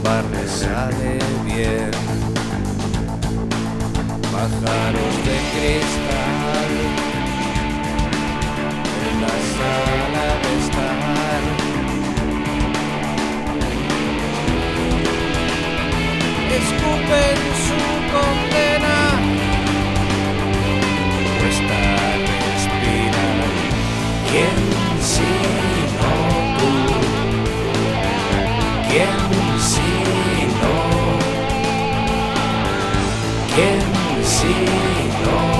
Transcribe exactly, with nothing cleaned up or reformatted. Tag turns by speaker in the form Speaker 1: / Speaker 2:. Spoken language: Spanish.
Speaker 1: triunfar me sale bien. Pájaros de cristal en la sala de estar. Escupen su condena, cuesta respirar. ¿Quién si no tú? ¿Quién si no? ¿Quién si no?